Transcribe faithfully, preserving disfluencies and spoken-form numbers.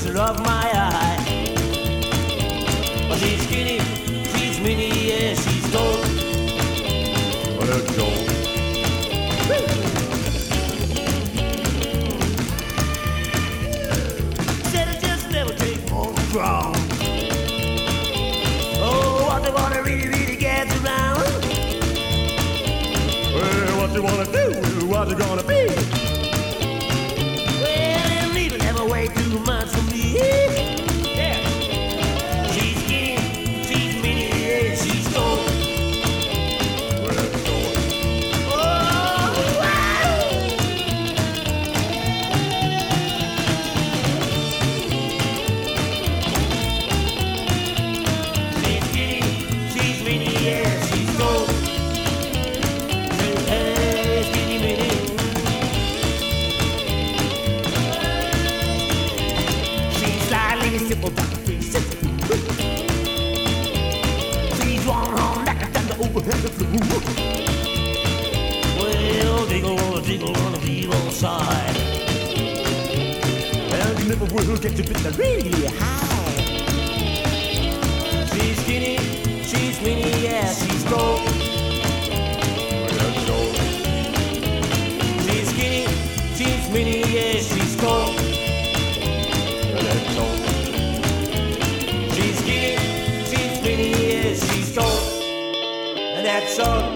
twister of my eye. Well, she's skinny, she's mini, yeah, she's tall. Well, let's go. Said it just never take more strong. Oh, what they wanna really, really get around. Well, what you wanna do? What you gonna be? Well, and leave it never way too much for me. Yeah. She's skinny, she's mini, yeah, she's tall. Well, let's go. Oh, wow. She's skinny, she's mini, yeah, she's tall. Hey, skinny mini. She's slightly simple, but she's simple. She's one on like a thunder overhead the floor. Well, jiggle on the jiggle on the evil side. And you never will get to bit Really high. She's skinny, she's mini, yeah, she's tall. Well, let's go. She's skinny, she's mini, yeah, she's tall. Well, let's go. She's skinny, she's mini, yeah, she's tall. And that's all.